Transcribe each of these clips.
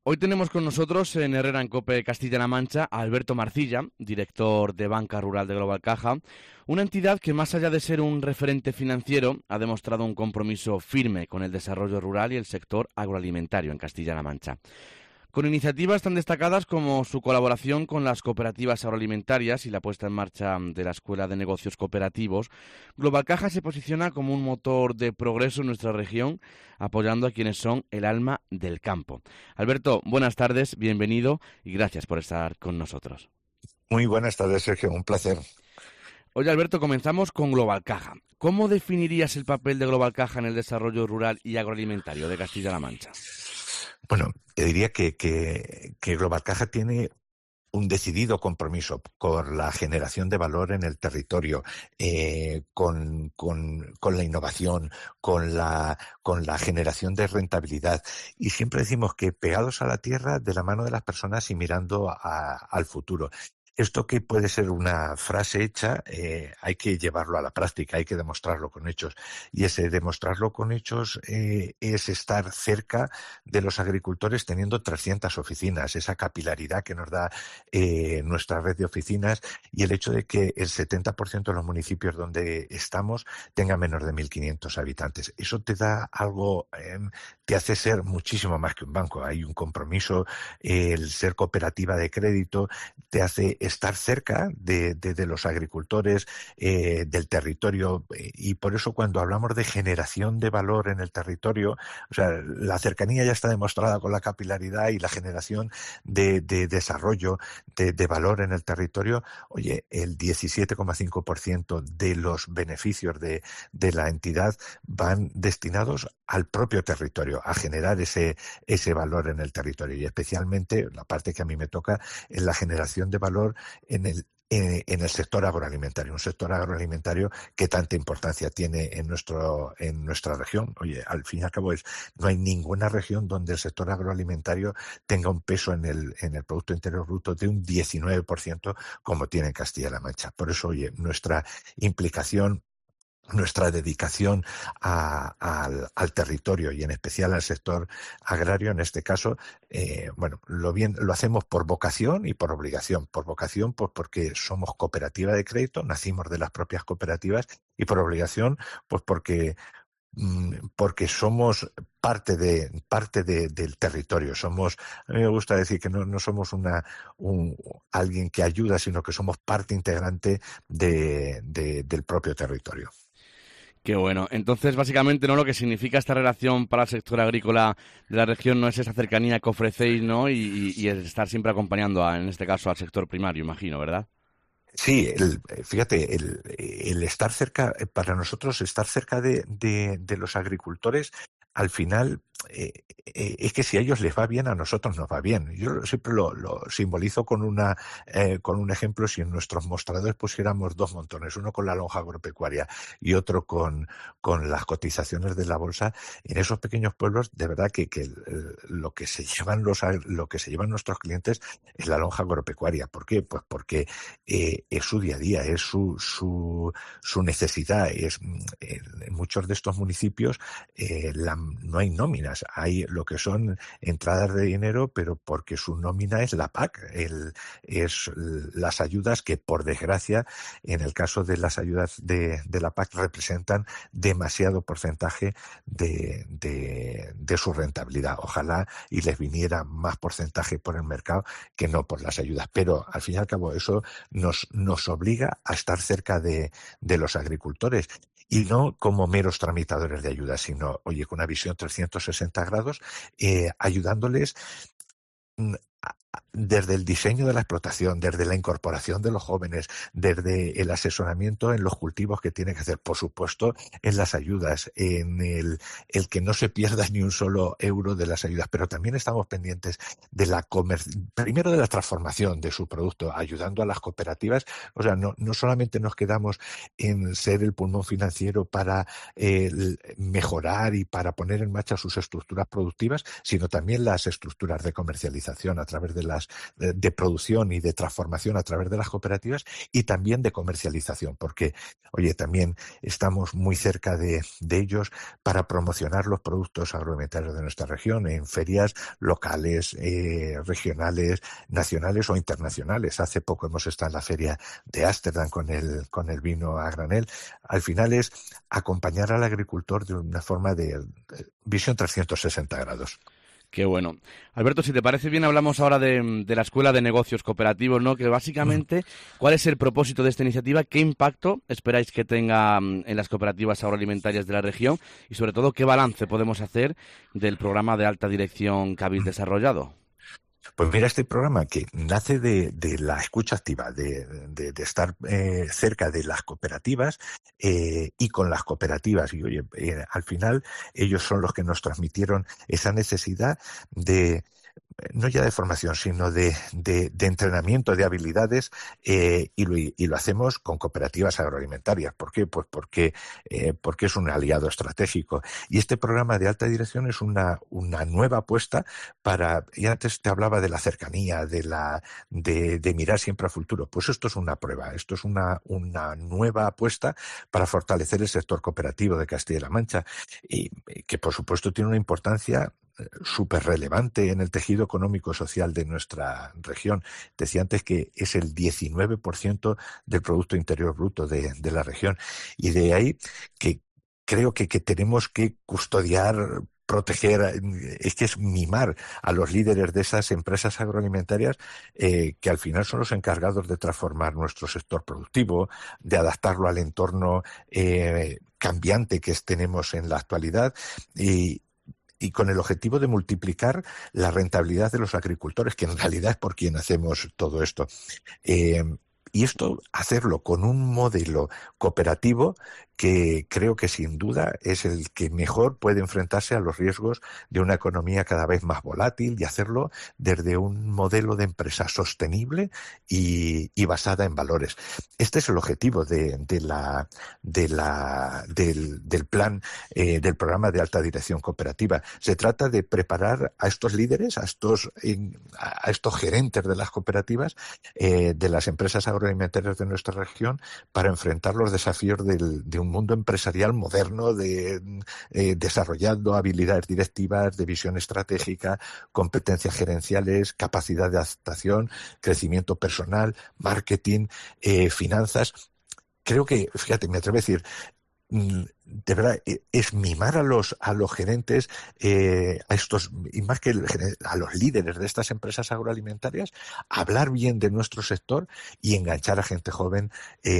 Hoy tenemos con nosotros en Herrera en Cope Castilla-La Mancha a Alberto Marcilla, director de Banca Rural de Global Caja, una entidad que más allá de ser un referente financiero ha demostrado un compromiso firme con el desarrollo rural y el sector agroalimentario en Castilla-La Mancha. Con iniciativas tan destacadas como su colaboración con las cooperativas agroalimentarias y la puesta en marcha de la Escuela de Negocios Cooperativos, Global Caja se posiciona como un motor de progreso en nuestra región, apoyando a quienes son el alma del campo. Alberto, buenas tardes, bienvenido y gracias por estar con nosotros. Muy buenas tardes, Sergio. Un placer. Oye, Alberto, comenzamos con Global Caja. ¿Cómo definirías el papel de Global Caja en el desarrollo rural y agroalimentario de Castilla-La Mancha? Bueno, yo diría que Global Caja tiene un decidido compromiso con la generación de valor en el territorio, con la innovación, con la generación de rentabilidad. Y siempre decimos que pegados a la tierra, de la mano de las personas y mirando al futuro. Esto que puede ser una frase hecha, hay que llevarlo a la práctica, hay que demostrarlo con hechos. Y ese demostrarlo con hechos es estar cerca de los agricultores teniendo 300 oficinas, esa capilaridad que nos da nuestra red de oficinas y el hecho de que el 70% de los municipios donde estamos tenga menos de 1.500 habitantes. Eso te da algo, te hace ser muchísimo más que un banco. Hay un compromiso, el ser cooperativa de crédito te hace estar cerca de los agricultores, del territorio, y por eso cuando hablamos de generación de valor en el territorio, o sea, la cercanía ya está demostrada con la capilaridad y la generación de desarrollo, de valor en el territorio. Oye, el 17,5% de los beneficios de la entidad van destinados al propio territorio, a generar ese valor en el territorio, y especialmente la parte que a mí me toca en la generación de valor en el sector agroalimentario, un sector agroalimentario que tanta importancia tiene en nuestra región. Oye, al fin y al cabo no hay ninguna región donde el sector agroalimentario tenga un peso en el Producto Interior Bruto de un 19% como tiene en Castilla-La Mancha. Por eso, oye, nuestra implicación, nuestra dedicación al territorio y en especial al sector agrario, en este caso, lo hacemos por vocación y por obligación. Por vocación, pues porque somos cooperativa de crédito, nacimos de las propias cooperativas, y por obligación, pues porque somos del territorio. A mí me gusta decir que no somos alguien que ayuda, sino que somos parte integrante del propio territorio. Qué bueno. Entonces, básicamente, ¿no? Lo que significa esta relación para el sector agrícola de la región no es esa cercanía que ofrecéis, ¿no? Y el estar siempre acompañando, en este caso, al sector primario, imagino, ¿verdad? Sí, fíjate, el estar cerca, para nosotros estar cerca de los agricultores, al final, es que si a ellos les va bien, a nosotros nos va bien. Yo siempre lo simbolizo con un ejemplo. Si en nuestros mostradores pusiéramos dos montones, uno con la lonja agropecuaria y otro con las cotizaciones de la bolsa, en esos pequeños pueblos, de verdad que lo que se llevan lo que se llevan nuestros clientes es la lonja agropecuaria. ¿Por qué? Pues porque es su día a día, es su necesidad. En muchos de estos municipios no hay nóminas, hay lo que son entradas de dinero, pero porque su nómina es la PAC, es las ayudas que, por desgracia, en el caso de las ayudas de la PAC, representan demasiado porcentaje de su rentabilidad. Ojalá y les viniera más porcentaje por el mercado que no por las ayudas, pero al fin y al cabo eso nos obliga a estar cerca de los agricultores, y no como meros tramitadores de ayuda, sino, oye, con una visión 360 grados, ayudándoles desde el diseño de la explotación, desde la incorporación de los jóvenes, desde el asesoramiento en los cultivos que tienen que hacer, por supuesto, en las ayudas, en el que no se pierda ni un solo euro de las ayudas, pero también estamos pendientes de primero de la transformación de su producto, ayudando a las cooperativas. O sea, no solamente nos quedamos en ser el pulmón financiero para mejorar y para poner en marcha sus estructuras productivas, sino también las estructuras de comercialización a través de de producción y de transformación a través de las cooperativas, y también de comercialización, porque, oye, también estamos muy cerca de ellos para promocionar los productos agroalimentarios de nuestra región en ferias locales, regionales, nacionales o internacionales. Hace poco hemos estado en la feria de Ámsterdam con el vino a granel. Al final es acompañar al agricultor de una forma de visión 360 grados. Qué bueno. Alberto, si te parece bien, hablamos ahora de la Escuela de Negocios Cooperativos, ¿no? Que básicamente, ¿cuál es el propósito de esta iniciativa? ¿Qué impacto esperáis que tenga en las cooperativas agroalimentarias de la región? Y sobre todo, ¿qué balance podemos hacer del programa de alta dirección que habéis desarrollado? Pues mira, este programa que nace de la escucha activa, de estar cerca de las cooperativas y con las cooperativas. Y oye, al final ellos son los que nos transmitieron esa necesidad de no ya de formación, sino de entrenamiento de habilidades, y lo hacemos con cooperativas agroalimentarias. ¿Por qué? Pues porque es un aliado estratégico. Y este programa de alta dirección es una nueva apuesta y antes te hablaba de la cercanía, de mirar siempre al futuro. Pues esto es una prueba, esto es una nueva apuesta para fortalecer el sector cooperativo de Castilla-La Mancha, y que por supuesto tiene una importancia súper relevante en el tejido económico social de nuestra región. Decía antes que es el 19% del Producto Interior Bruto de la región, y de ahí que creo que tenemos que custodiar, proteger, es que es mimar a los líderes de esas empresas agroalimentarias, que al final son los encargados de transformar nuestro sector productivo, de adaptarlo al entorno cambiante que tenemos en la actualidad, y con el objetivo de multiplicar la rentabilidad de los agricultores, que en realidad es por quien hacemos todo esto. Y esto, hacerlo con un modelo cooperativo que creo que sin duda es el que mejor puede enfrentarse a los riesgos de una economía cada vez más volátil, y hacerlo desde un modelo de empresa sostenible y basada en valores. Este es el objetivo del plan, del programa de alta dirección cooperativa. Se trata de preparar a estos líderes, a estos gerentes de las cooperativas, de las empresas agroalimentarias de nuestra región, para enfrentar los desafíos de un mundo empresarial moderno, desarrollando habilidades directivas, de visión estratégica, competencias gerenciales, capacidad de adaptación, crecimiento personal, marketing, finanzas. Creo que, fíjate, me atrevo a decir, de verdad, es mimar a los gerentes, a estos, y más que a los líderes de estas empresas agroalimentarias, hablar bien de nuestro sector y enganchar a gente joven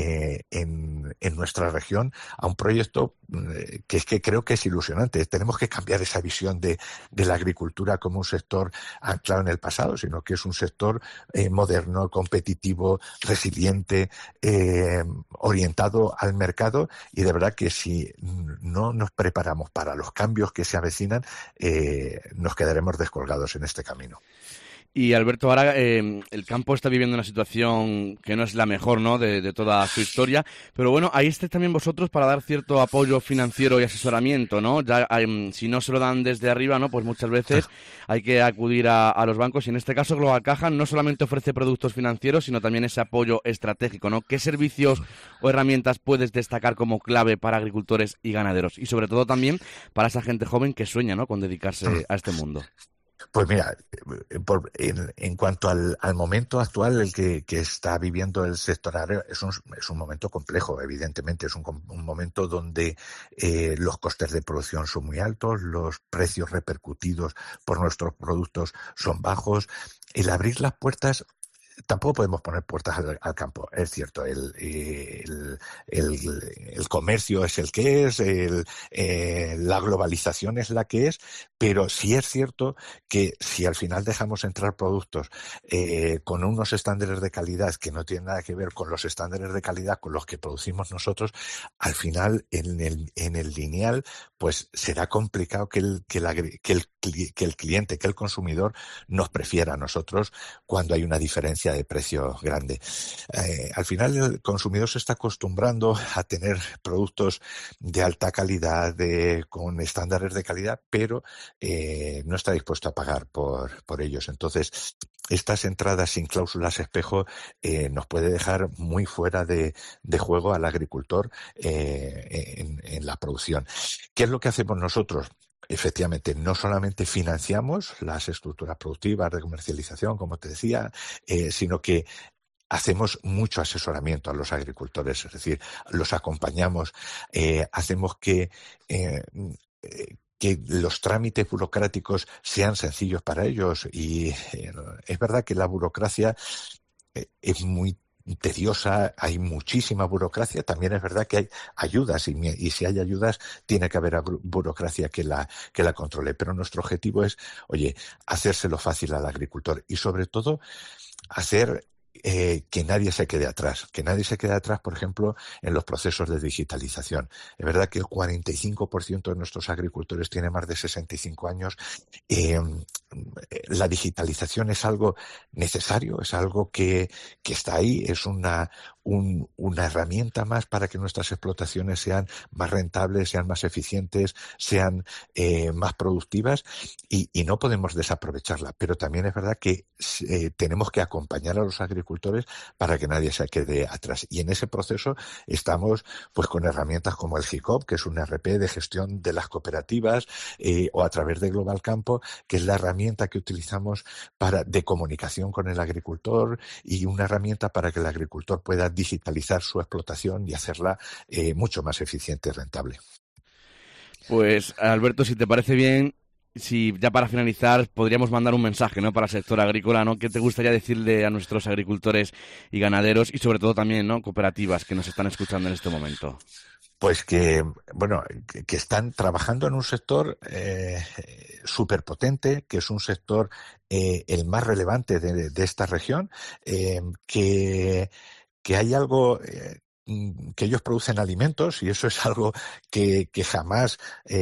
en nuestra región a un proyecto que es que creo que es ilusionante. Tenemos que cambiar esa visión de la agricultura como un sector anclado en el pasado, sino que es un sector moderno, competitivo, resiliente, orientado al mercado, y de verdad que si no nos preparamos para los cambios que se avecinan, nos quedaremos descolgados en este camino. Y Alberto, ahora el campo está viviendo una situación que no es la mejor, ¿no?, de toda su historia, pero bueno, ahí estáis también vosotros para dar cierto apoyo financiero y asesoramiento, ¿no? Ya si no se lo dan desde arriba, ¿no?, pues muchas veces hay que acudir a los bancos, y en este caso Global Caja no solamente ofrece productos financieros, sino también ese apoyo estratégico, ¿no? ¿Qué servicios o herramientas puedes destacar como clave para agricultores y ganaderos? Y sobre todo también para esa gente joven que sueña, ¿no?, con dedicarse a este mundo. Pues mira, en cuanto al momento actual el que está viviendo el sector agrario, es un momento complejo, evidentemente. Es un momento donde los costes de producción son muy altos, los precios repercutidos por nuestros productos son bajos. El abrir las puertas, tampoco podemos poner puertas al campo, es cierto. El comercio es el que es, la globalización es la que es, pero sí es cierto que si al final dejamos entrar productos con unos estándares de calidad que no tienen nada que ver con los estándares de calidad con los que producimos nosotros, al final en el lineal pues será complicado que el cliente, que el consumidor nos prefiera a nosotros, cuando hay una diferencia diferencia de precio grande. Al final el consumidor se está acostumbrando a tener productos de alta calidad, con estándares de calidad, pero no está dispuesto a pagar por ellos. Entonces, estas entradas sin cláusulas espejo nos puede dejar muy fuera de juego al agricultor en la producción. ¿Qué es lo que hacemos nosotros? Efectivamente, no solamente financiamos las estructuras productivas de comercialización, como te decía, sino que hacemos mucho asesoramiento a los agricultores, es decir, los acompañamos, hacemos que los trámites burocráticos sean sencillos para ellos. Y es verdad que la burocracia es muy tediosa, hay muchísima burocracia. También es verdad que hay ayudas y si hay ayudas tiene que haber burocracia que la controle. Pero nuestro objetivo es, hacérselo fácil al agricultor y sobre todo hacer que nadie se quede atrás. Que nadie se quede atrás, por ejemplo, en los procesos de digitalización. Es verdad que el 45% de nuestros agricultores tiene más de 65 años. La digitalización es algo necesario, es algo que está ahí, es una herramienta más para que nuestras explotaciones sean más rentables, sean más eficientes, sean más productivas y no podemos desaprovecharla. Pero también es verdad que tenemos que acompañar a los agricultores para que nadie se quede atrás. Y en ese proceso estamos pues con herramientas como el GICOP, que es un ERP de gestión de las cooperativas, o a través de Global Campo, que es la herramienta que utilizamos de comunicación con el agricultor y una herramienta para que el agricultor pueda digitalizar su explotación y hacerla mucho más eficiente y rentable. Pues, Alberto, si te parece bien, si ya para finalizar podríamos mandar un mensaje, ¿no?, para el sector agrícola, ¿no? ¿Qué te gustaría decirle a nuestros agricultores y ganaderos y sobre todo también, ¿no?, cooperativas que nos están escuchando en este momento? Pues que están trabajando en un sector súper potente, que es un sector el más relevante de esta región, que hay algo que ellos producen alimentos y eso es algo que jamás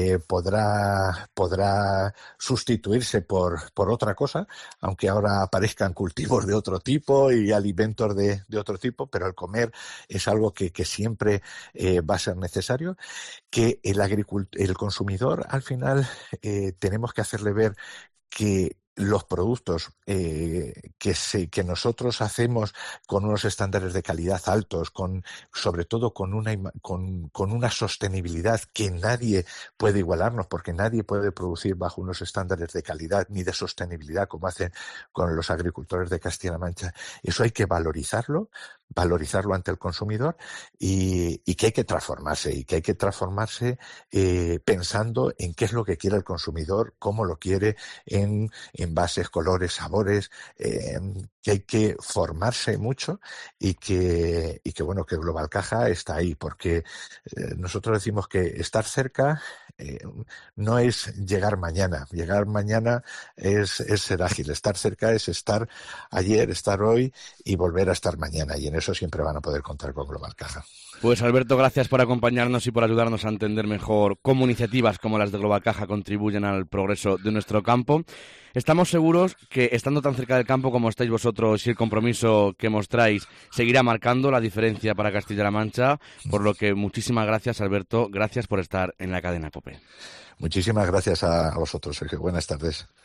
podrá sustituirse por otra cosa, aunque ahora aparezcan cultivos de otro tipo y alimentos de otro tipo, pero el comer es algo que siempre va a ser necesario, que el consumidor al final tenemos que hacerle ver que los productos que nosotros hacemos con unos estándares de calidad altos, sobre todo con una sostenibilidad que nadie puede igualarnos, porque nadie puede producir bajo unos estándares de calidad ni de sostenibilidad como hacen con los agricultores de Castilla-La Mancha. Eso hay que valorizarlo ante el consumidor y que hay que transformarse pensando en qué es lo que quiere el consumidor, cómo lo quiere, en envases, colores, sabores, que hay que formarse mucho y que Global Caja está ahí, porque nosotros decimos que estar cerca no es llegar mañana es ser ágil, estar cerca es estar ayer, estar hoy y volver a estar mañana, y en eso siempre van a poder contar con Global Caja. Pues Alberto, gracias por acompañarnos y por ayudarnos a entender mejor cómo iniciativas como las de Global Caja contribuyen al progreso de nuestro campo. Estamos seguros que estando tan cerca del campo como estáis vosotros y el compromiso que mostráis seguirá marcando la diferencia para Castilla-La Mancha, por lo que muchísimas gracias, Alberto, gracias por estar en la cadena COPE. Muchísimas gracias a vosotros, Sergio. Buenas tardes.